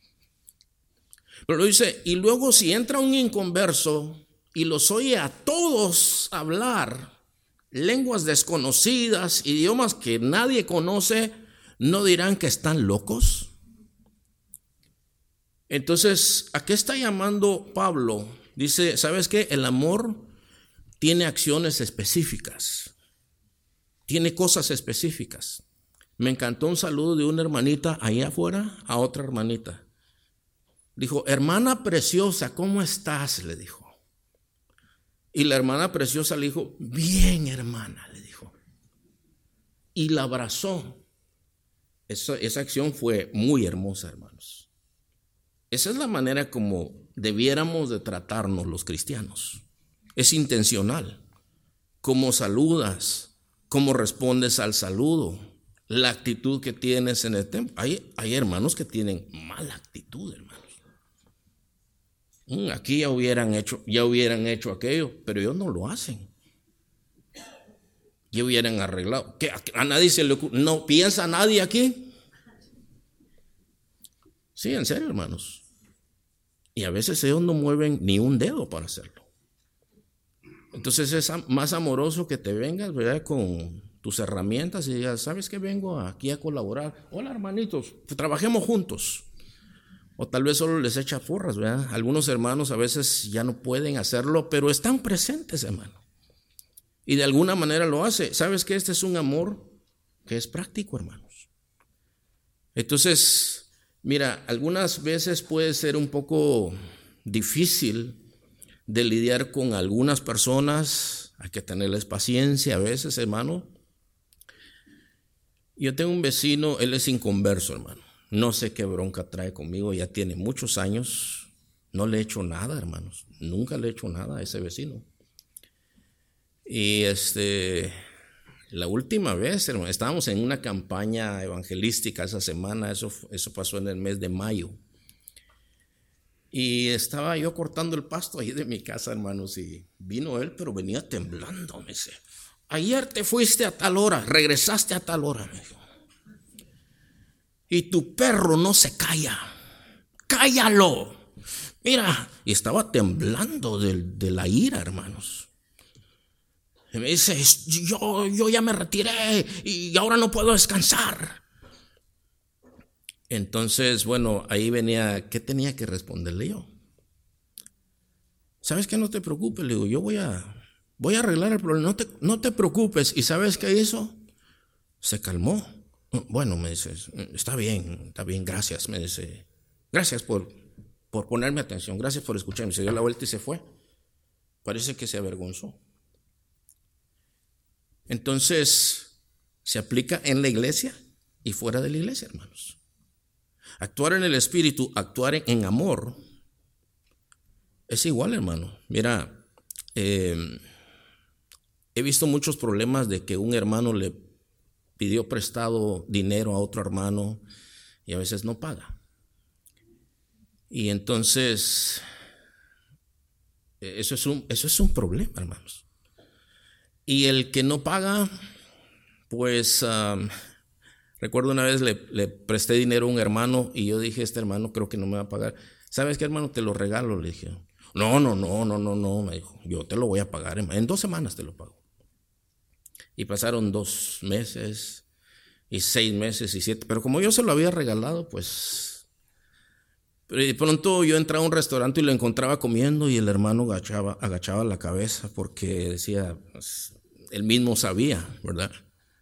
Pero dice, y luego si entra un inconverso y los oye a todos hablar lenguas desconocidas, idiomas que nadie conoce, ¿no dirán que están locos? Entonces, ¿a qué está llamando Pablo? Dice, ¿sabes qué? El amor tiene acciones específicas, tiene cosas específicas. Me encantó un saludo de una hermanita allá afuera a otra hermanita. Dijo, hermana preciosa, ¿cómo estás? Le dijo. Y la hermana preciosa le dijo, bien, hermana, le dijo. Y la abrazó. Esa, esa acción fue muy hermosa, hermanos. Esa es la manera como debiéramos de tratarnos los cristianos. Es intencional. Cómo saludas, cómo respondes al saludo, la actitud que tienes en el templo. Hay, hay hermanos que tienen mala actitud, hermanos. Aquí ya hubieran hecho, ya hubieran hecho aquello, pero ellos no lo hacen. Ya hubieran arreglado. ¿Qué? A nadie se le ocurre. ¿No piensa nadie aquí? Sí, en serio, hermanos. Y a veces ellos no mueven ni un dedo para hacerlo. Entonces es más amoroso que te vengas, ¿verdad?, con tus herramientas y digas, ¿sabes qué? Vengo aquí a colaborar. Hola, hermanitos, trabajemos juntos. O tal vez solo les echa porras, ¿verdad? Algunos hermanos a veces ya no pueden hacerlo, pero están presentes, hermano. Y de alguna manera lo hace. ¿Sabes qué? Este es un amor que es práctico, hermanos. Entonces, mira, algunas veces puede ser un poco difícil de lidiar con algunas personas. Hay que tenerles paciencia a veces, hermano. Yo tengo un vecino, él es inconverso, hermano. No sé qué bronca trae conmigo, ya tiene muchos años. No le he hecho nada, hermanos. Nunca le he hecho nada a ese vecino. Y este, la última vez, hermano, estábamos en una campaña evangelística esa semana. Eso, eso pasó en el mes de mayo. Y estaba yo cortando el pasto ahí de mi casa, hermanos, y vino él, pero venía temblando. Me dice, ayer te fuiste a tal hora, regresaste a tal hora, me dijo, y tu perro no se calla, cállalo. Mira, y estaba temblando de, de la ira, hermanos. Y me dice, yo, yo ya me retiré y ahora no puedo descansar. Entonces, bueno, ahí venía, ¿qué tenía que responderle yo? ¿Sabes qué? No te preocupes, le digo, yo voy a, voy a arreglar el problema, no te, no te preocupes. ¿Y sabes qué hizo? Se calmó. Bueno, me dice, está bien, está bien, gracias, me dice, gracias por, por ponerme atención, gracias por escucharme. Se dio la vuelta y se fue. Parece que se avergonzó. Entonces, se aplica en la iglesia y fuera de la iglesia, hermanos. Actuar en el espíritu, actuar en amor, es igual, hermano. Mira, eh, he visto muchos problemas de que un hermano le pidió prestado dinero a otro hermano y a veces no paga. Y entonces, eso es un, eso es un problema, hermanos. Y el que no paga, pues... Um, Recuerdo una vez le, le presté dinero a un hermano y yo dije, este hermano creo que no me va a pagar. ¿Sabes qué, hermano? Te lo regalo, le dije. No, no, no, no, no, no, me dijo. Yo te lo voy a pagar, en dos semanas te lo pago. Y pasaron dos meses y seis meses y siete. Pero como yo se lo había regalado, pues... Pero de pronto yo entraba a un restaurante y lo encontraba comiendo y el hermano agachaba, agachaba la cabeza porque decía, pues, él mismo sabía, ¿verdad?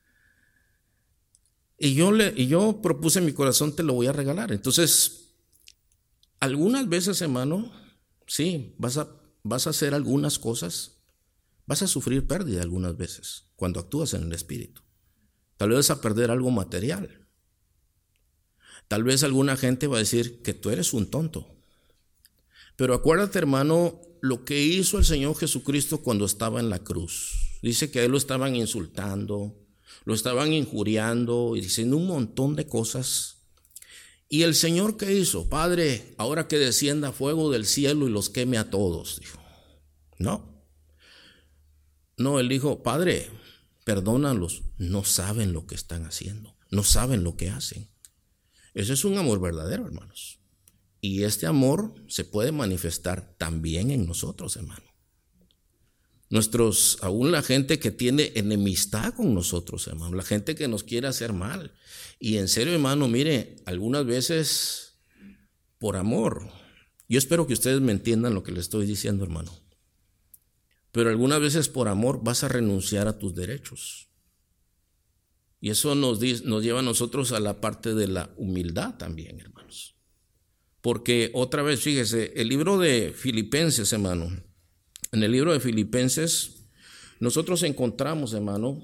Y yo, le, y yo propuse en mi corazón, te lo voy a regalar. Entonces, algunas veces, hermano, sí, vas a, vas a hacer algunas cosas, vas a sufrir pérdida algunas veces cuando actúas en el espíritu. Tal vez vas a perder algo material. Tal vez alguna gente va a decir que tú eres un tonto. Pero acuérdate, hermano, lo que hizo el Señor Jesucristo cuando estaba en la cruz. Dice que a él lo estaban insultando, lo estaban injuriando y diciendo un montón de cosas. ¿Y el Señor qué hizo? Padre, ahora que descienda fuego del cielo y los queme a todos, dijo. No. No, él dijo, Padre, perdónalos. No saben lo que están haciendo. No saben lo que hacen. Ese es un amor verdadero, hermanos. Y este amor se puede manifestar también en nosotros, hermano. Nuestros, aún la gente que tiene enemistad con nosotros, hermano, la gente que nos quiere hacer mal. Y en serio, hermano, mire, algunas veces por amor. Yo espero que ustedes me entiendan lo que les estoy diciendo, hermano. Pero algunas veces por amor vas a renunciar a tus derechos. Y eso nos, nos lleva a nosotros a la parte de la humildad también, hermanos. Porque otra vez, fíjese, el libro de Filipenses, hermano, en el libro de Filipenses, nosotros encontramos, hermano,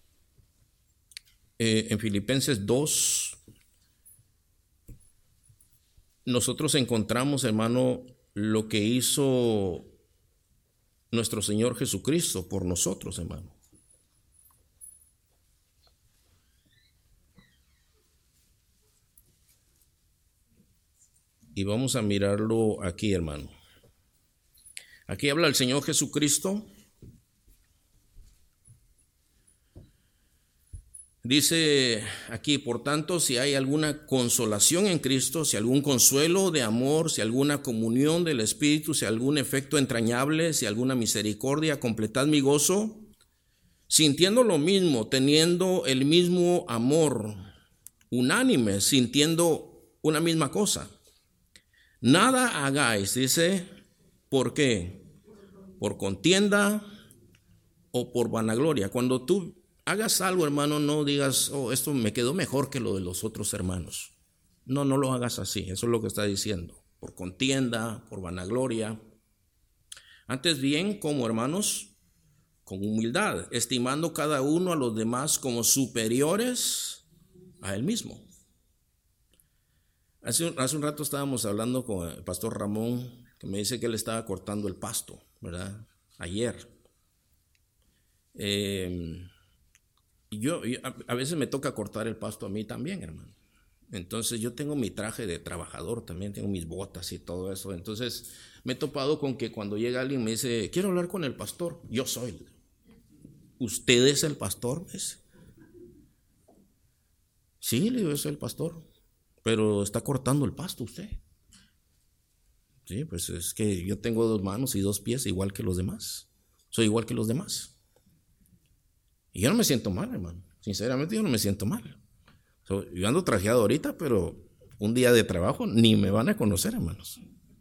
eh, en Filipenses dos, nosotros encontramos, hermano, lo que hizo nuestro Señor Jesucristo por nosotros, hermano. Y vamos a mirarlo aquí, hermano. Aquí habla el Señor Jesucristo. Dice aquí, por tanto, si hay alguna consolación en Cristo, si algún consuelo de amor, si alguna comunión del Espíritu, si algún efecto entrañable, si alguna misericordia, completad mi gozo, sintiendo lo mismo, teniendo el mismo amor, unánime, sintiendo una misma cosa. Nada hagáis, dice, ¿por qué? Por contienda o por vanagloria. Cuando tú hagas algo, hermano, no digas, oh, esto me quedó mejor que lo de los otros hermanos. No, no lo hagas así, eso es lo que está diciendo. Por contienda, por vanagloria. Antes bien, como hermanos, con humildad, estimando cada uno a los demás como superiores a él mismo. Hace un, hace un rato estábamos hablando con el pastor Ramón, que me dice que él estaba cortando el pasto, ¿verdad? Ayer. Eh, y yo, yo, a veces me toca cortar el pasto a mí también, hermano. Entonces yo tengo mi traje de trabajador, también tengo mis botas y todo eso. Entonces me he topado con que cuando llega alguien me dice, quiero hablar con el pastor. Yo soy. ¿Usted es el pastor? ¿Es? Sí, le digo, yo soy el pastor, pero está cortando el pasto usted. Sí, pues es que yo tengo dos manos y dos pies igual que los demás. Soy igual que los demás. Y yo no me siento mal, hermano. Sinceramente yo no me siento mal. So, yo ando trajeado ahorita, pero un día de trabajo ni me van a conocer, hermanos.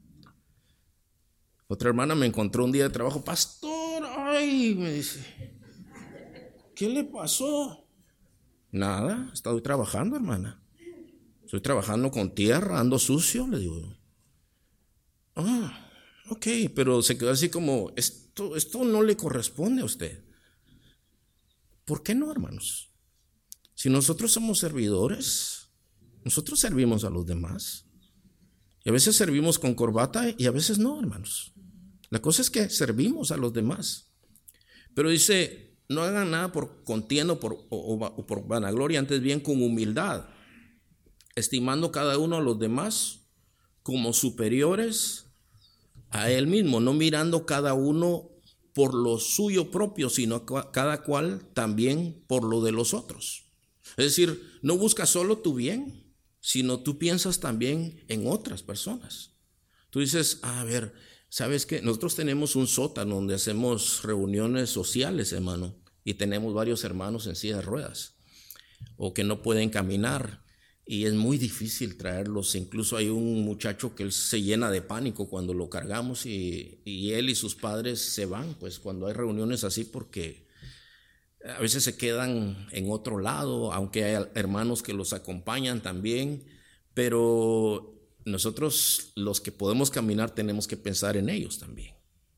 Otra hermana me encontró un día de trabajo, pastor, ay, me dice, ¿qué le pasó? Nada, estoy trabajando, hermana. Estoy trabajando con tierra, ando sucio, le digo. Ah, ok, pero se quedó así como, esto, esto no le corresponde a usted. ¿Por qué no, hermanos? Si nosotros somos servidores, nosotros servimos a los demás. Y a veces servimos con corbata y a veces no, hermanos. La cosa es que servimos a los demás. Pero dice, no hagan nada por contienda por, o, o, o por vanagloria, antes bien con humildad, estimando cada uno a los demás como superiores a él mismo, no mirando cada uno por lo suyo propio, sino cada cual también por lo de los otros. Es decir, no buscas solo tu bien, sino tú piensas también en otras personas. Tú dices, a ver, ¿sabes qué? Nosotros tenemos un sótano donde hacemos reuniones sociales, hermano, y tenemos varios hermanos en silla de ruedas o que no pueden caminar y es muy difícil traerlos. Incluso hay un muchacho que él se llena de pánico cuando lo cargamos y, y él y sus padres se van, pues cuando hay reuniones así, porque a veces se quedan en otro lado, aunque hay hermanos que los acompañan también, pero nosotros los que podemos caminar tenemos que pensar en ellos también.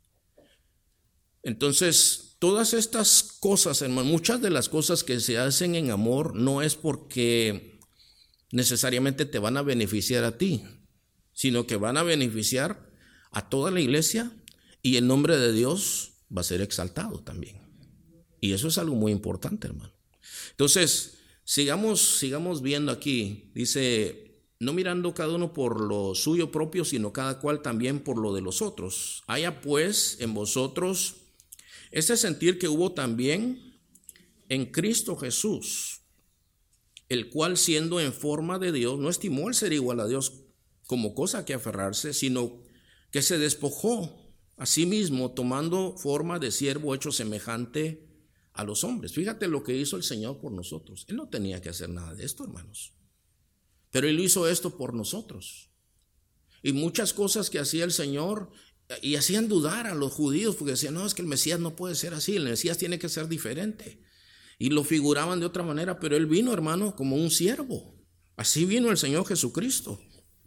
Entonces, todas estas cosas, hermano, muchas de las cosas que se hacen en amor no es porque necesariamente te van a beneficiar a ti, sino que van a beneficiar a toda la iglesia y el nombre de Dios va a ser exaltado también. Y eso es algo muy importante, hermano. Entonces, sigamos, sigamos viendo aquí. Dice, no mirando cada uno por lo suyo propio, sino cada cual también por lo de los otros. Haya pues en vosotros ese sentir que hubo también en Cristo Jesús, el cual siendo en forma de Dios, no estimó el ser igual a Dios como cosa que aferrarse, sino que se despojó a sí mismo, tomando forma de siervo hecho semejante a los hombres. Fíjate lo que hizo el Señor por nosotros. Él no tenía que hacer nada de esto, hermanos, pero Él hizo esto por nosotros. Y muchas cosas que hacía el Señor y hacían dudar a los judíos, porque decían, no, es que el Mesías no puede ser así, el Mesías tiene que ser diferente. Y lo figuraban de otra manera, pero Él vino, hermano, como un siervo. Así vino el Señor Jesucristo.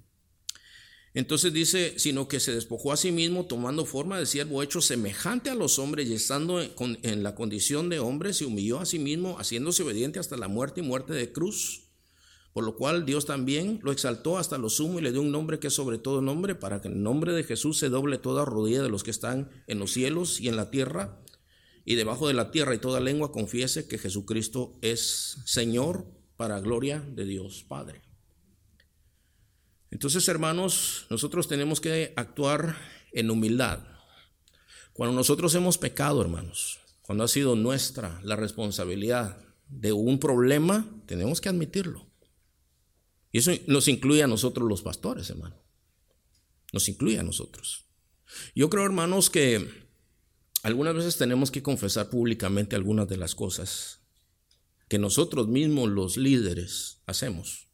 Entonces dice, sino que se despojó a sí mismo, tomando forma de siervo hecho semejante a los hombres, y estando en, en la condición de hombre, se humilló a sí mismo, haciéndose obediente hasta la muerte y muerte de cruz. Por lo cual Dios también lo exaltó hasta lo sumo y le dio un nombre que es sobre todo nombre, para que en el nombre de Jesús se doble toda rodilla de los que están en los cielos y en la tierra y debajo de la tierra, y toda lengua confiese que Jesucristo es Señor, para gloria de Dios Padre. Entonces, hermanos, nosotros tenemos que actuar en humildad. Cuando nosotros hemos pecado, hermanos, cuando ha sido nuestra la responsabilidad de un problema, tenemos que admitirlo. Y eso nos incluye a nosotros los pastores, hermano. Nos incluye a nosotros. Yo creo, hermanos, que algunas veces tenemos que confesar públicamente algunas de las cosas que nosotros mismos, los líderes, hacemos.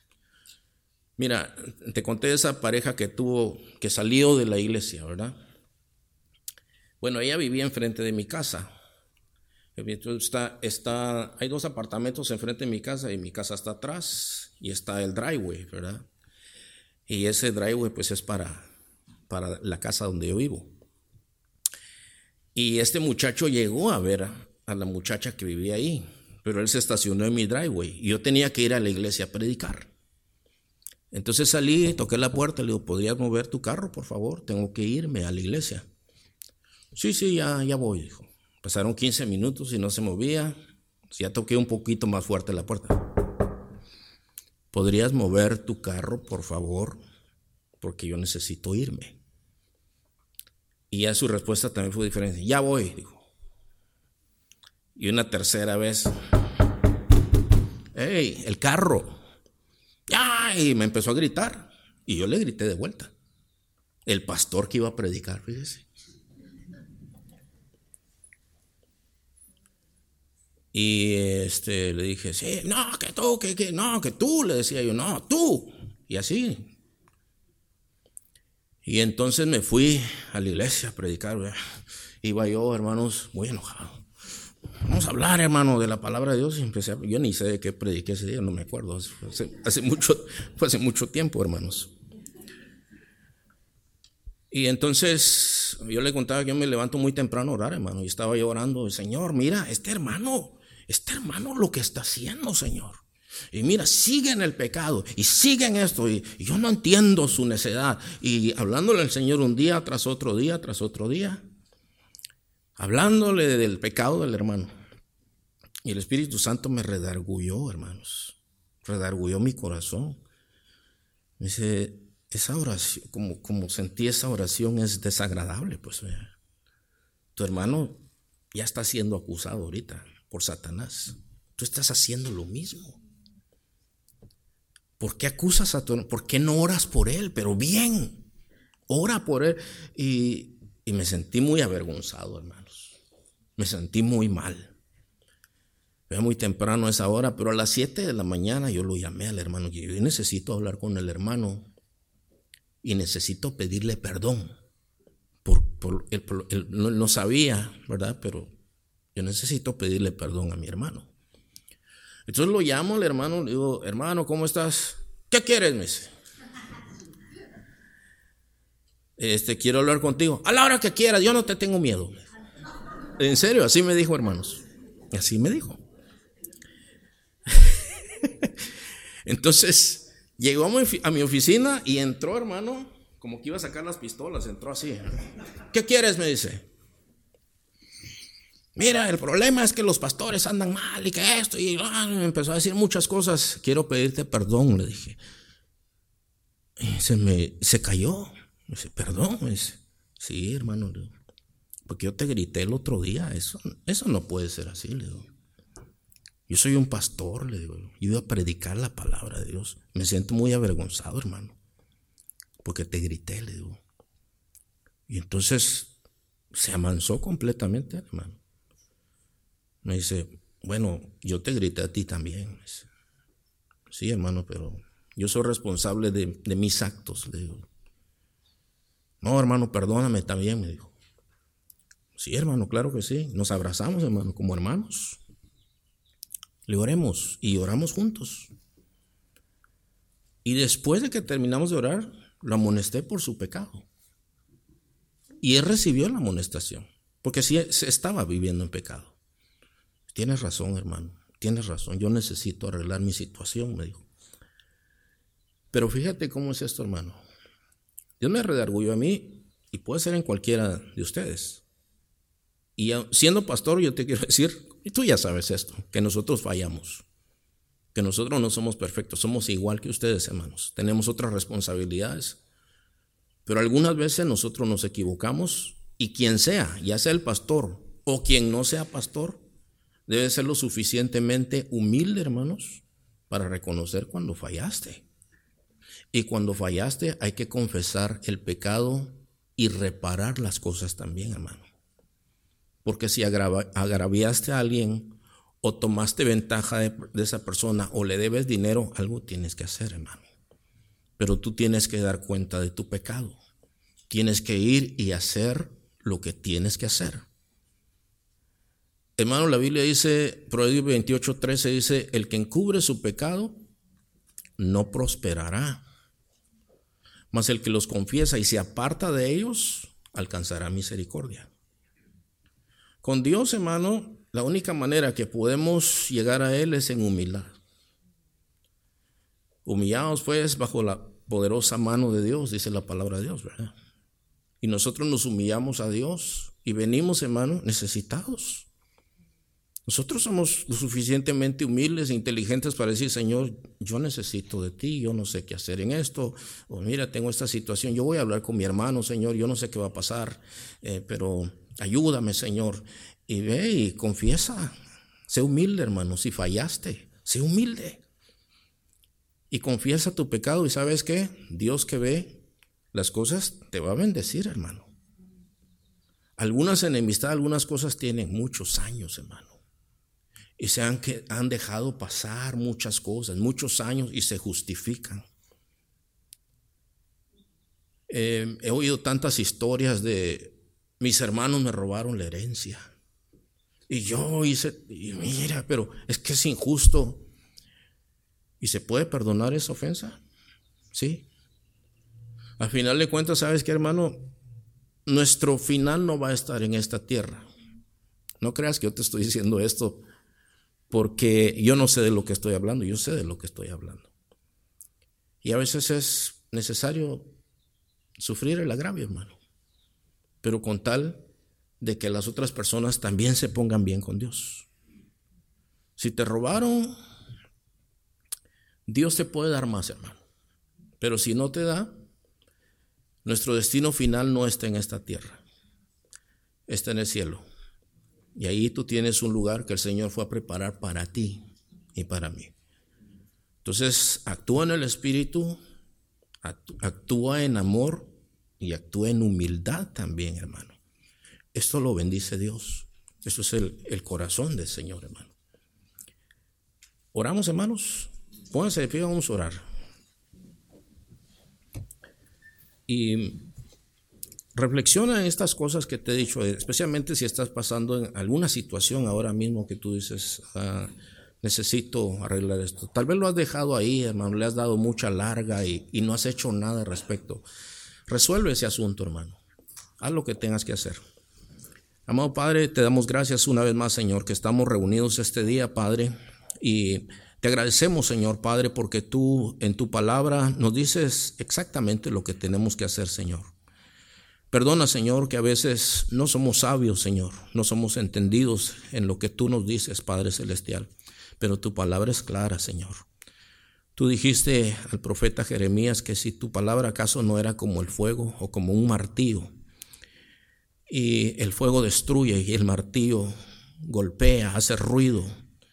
Mira, te conté de esa pareja que tuvo, que salió de la iglesia, ¿verdad? Bueno, ella vivía enfrente de mi casa. Está, está, hay dos apartamentos enfrente de mi casa y mi casa está atrás y está el driveway, ¿verdad? Y ese driveway pues es para, para la casa donde yo vivo. Y este muchacho llegó a ver a, a la muchacha que vivía ahí, pero él se estacionó en mi driveway y yo tenía que ir a la iglesia a predicar. Entonces salí, toqué la puerta, le digo, ¿podrías mover tu carro, por favor? Tengo que irme a la iglesia. Sí, sí, ya, ya voy, dijo. Pasaron quince minutos y no se movía. Ya toqué un poquito más fuerte la puerta. ¿podrías mover tu carro, por favor? Porque yo necesito irme. Y ya su respuesta también fue diferente. Ya voy, dijo. Y una tercera vez, ¡hey, el carro! ¡Ya! Y me empezó a gritar. Y yo le grité de vuelta. El pastor que iba a predicar, fíjese. Y este, le dije, sí, no, que tú, que, que, no, que tú, le decía yo, no, tú. Y así. Y entonces me fui a la iglesia a predicar, ¿verdad? Iba yo, hermanos, muy enojado. Vamos a hablar, hermano, de la palabra de Dios. Y empecé a, yo ni sé de qué prediqué ese día, no me acuerdo. Hace, hace, mucho, fue hace mucho tiempo, hermanos. Y entonces yo le contaba que yo me levanto muy temprano a orar, hermano. Y estaba yo orando, Señor, mira, este hermano, este hermano lo que está haciendo, Señor. Y mira, sigue en el pecado y sigue en esto. Y, y yo no entiendo su necedad. Y hablándole al Señor un día tras otro día, tras otro día. Hablándole del pecado del hermano. Y el Espíritu Santo me redargulló, hermanos. Redargulló mi corazón. Me dice, esa oración, como, como sentí esa oración es desagradable, pues. Tu hermano ya está siendo acusado ahorita por Satanás. Tú estás haciendo lo mismo. ¿Por qué acusas a tu hermano? ¿Por qué no oras por él? Pero bien, ora por él. Y, y me sentí muy avergonzado, hermanos. Me sentí muy mal. Era muy temprano a esa hora, pero a las siete de la mañana yo lo llamé al hermano. Y yo necesito hablar con el hermano y necesito pedirle perdón. Por, por, él, por, él no, no sabía, ¿verdad? Pero yo necesito pedirle perdón a mi hermano. Entonces lo llamo al hermano, le digo, hermano, ¿cómo estás? ¿Qué quieres? Me dice. Este, quiero hablar contigo. A la hora que quieras, yo no te tengo miedo. En serio, así me dijo, hermanos. Así me dijo. Entonces, llegó a mi, a mi oficina y entró, hermano, como que iba a sacar las pistolas, entró así. ¿Qué quieres? Me dice. Mira, el problema es que los pastores andan mal y que esto, y ah, me empezó a decir muchas cosas. Quiero pedirte perdón, le dije. Y se me, se cayó. Me dice, perdón, me dice. Sí, hermano, porque yo te grité el otro día, eso, eso no puede ser así, le digo. Yo soy un pastor, le digo, yo iba a predicar la palabra de Dios. Me siento muy avergonzado, hermano, porque te grité, le digo. Y entonces se amansó completamente, hermano. Me dice, bueno, yo te grité a ti también. Me dice, sí, hermano, pero yo soy responsable de, de mis actos, le digo. No, hermano, perdóname también, me dijo. Sí, hermano, claro que sí. Nos abrazamos, hermano, como hermanos. Le oremos y oramos juntos. Y después de que terminamos de orar, lo amonesté por su pecado. Y él recibió la amonestación, porque sí estaba viviendo en pecado. Tienes razón, hermano, tienes razón. Yo necesito arreglar mi situación, me dijo. Pero fíjate cómo es esto, hermano. Dios me redargulló a mí y puede ser en cualquiera de ustedes. Y siendo pastor, yo te quiero decir, y tú ya sabes esto, que nosotros fallamos, que nosotros no somos perfectos, somos igual que ustedes, hermanos. Tenemos otras responsabilidades, pero algunas veces nosotros nos equivocamos y quien sea, ya sea el pastor o quien no sea pastor, debe ser lo suficientemente humilde, hermanos, para reconocer cuando fallaste. Y cuando fallaste hay que confesar el pecado y reparar las cosas también, hermano. Porque si agrava, agraviaste a alguien o tomaste ventaja de, de esa persona o le debes dinero, algo tienes que hacer, hermano. Pero tú tienes que dar cuenta de tu pecado. Tienes que ir y hacer lo que tienes que hacer. Hermano, la Biblia dice, Proverbios veintiocho, trece dice, el que encubre su pecado no prosperará, mas el que los confiesa y se aparta de ellos alcanzará misericordia. Con Dios, hermano, la única manera que podemos llegar a Él es en humildad. Humillados pues bajo la poderosa mano de Dios, dice la palabra de Dios, ¿verdad? Y nosotros nos humillamos a Dios y venimos, hermano, necesitados. Nosotros somos lo suficientemente humildes e inteligentes para decir, Señor, yo necesito de ti, yo no sé qué hacer en esto, o mira, tengo esta situación, yo voy a hablar con mi hermano, Señor, yo no sé qué va a pasar, eh, pero ayúdame, Señor. Y ve y confiesa, sé humilde, hermano, si fallaste, sé humilde. Y confiesa tu pecado y ¿sabes qué? Dios que ve las cosas te va a bendecir, hermano. Algunas enemistades, algunas cosas tienen muchos años, hermano. Y se han, que, han dejado pasar muchas cosas, muchos años y se justifican. Eh, he oído tantas historias de mis hermanos me robaron la herencia. Y yo hice, y mira, pero es que es injusto. ¿Y se puede perdonar esa ofensa? Sí. Al final de cuentas, ¿sabes qué, hermano? Nuestro final no va a estar en esta tierra. No creas que yo te estoy diciendo esto porque yo no sé de lo que estoy hablando, yo sé de lo que estoy hablando. Y a veces es necesario sufrir el agravio, hermano, pero con tal de que las otras personas también se pongan bien con Dios. Si te robaron, Dios te puede dar más, hermano, pero si no te da, nuestro destino final no está en esta tierra, está en el cielo. Y ahí tú tienes un lugar que el Señor fue a preparar para ti y para mí. Entonces, actúa en el Espíritu, actúa en amor y actúa en humildad también, hermano. Esto lo bendice Dios. Eso es el, el corazón del Señor, hermano. Oramos, hermanos. Pónganse de pie, vamos a orar. Y reflexiona en estas cosas que te he dicho, especialmente si estás pasando en alguna situación ahora mismo que tú dices, ah, necesito arreglar esto. Tal vez lo has dejado ahí, hermano, le has dado mucha larga y, y no has hecho nada al respecto. Resuelve ese asunto, hermano. Haz lo que tengas que hacer. Amado Padre, te damos gracias una vez más, Señor, que estamos reunidos este día, Padre, y te agradecemos, Señor, Padre, porque tú en tu palabra nos dices exactamente lo que tenemos que hacer, Señor. Perdona, Señor, que a veces no somos sabios, Señor, no somos entendidos en lo que tú nos dices, Padre Celestial, pero tu palabra es clara, Señor. Tú dijiste al profeta Jeremías que si tu palabra acaso no era como el fuego o como un martillo, y el fuego destruye y el martillo golpea, hace ruido,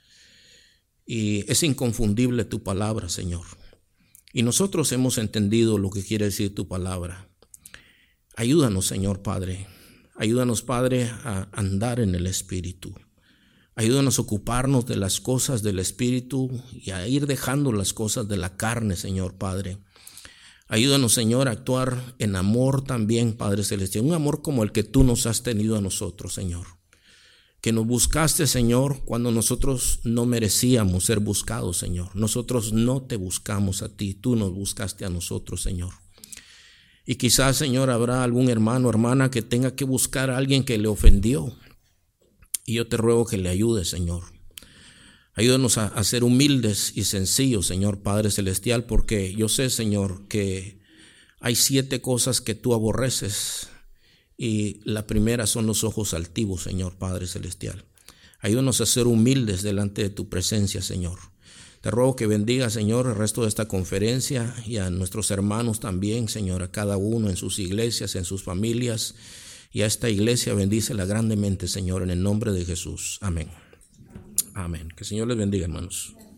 y es inconfundible tu palabra, Señor. Y nosotros hemos entendido lo que quiere decir tu palabra. Ayúdanos, Señor Padre, ayúdanos, Padre, a andar en el Espíritu. Ayúdanos a ocuparnos de las cosas del Espíritu y a ir dejando las cosas de la carne, Señor Padre. Ayúdanos, Señor, a actuar en amor también, Padre Celestial, un amor como el que tú nos has tenido a nosotros, Señor. Que nos buscaste, Señor, cuando nosotros no merecíamos ser buscados, Señor. Nosotros no te buscamos a ti, tú nos buscaste a nosotros, Señor. Y quizás, Señor, habrá algún hermano o hermana que tenga que buscar a alguien que le ofendió. Y yo te ruego que le ayudes, Señor. Ayúdanos a, a ser humildes y sencillos, Señor Padre Celestial, porque yo sé, Señor, que hay siete cosas que tú aborreces. Y la primera son los ojos altivos, Señor Padre Celestial. Ayúdanos a ser humildes delante de tu presencia, Señor. Te ruego que bendiga, Señor, el resto de esta conferencia y a nuestros hermanos también, Señor, a cada uno en sus iglesias, en sus familias. Y a esta iglesia bendícela grandemente, Señor, en el nombre de Jesús. Amén. Amén. Que el Señor les bendiga, hermanos.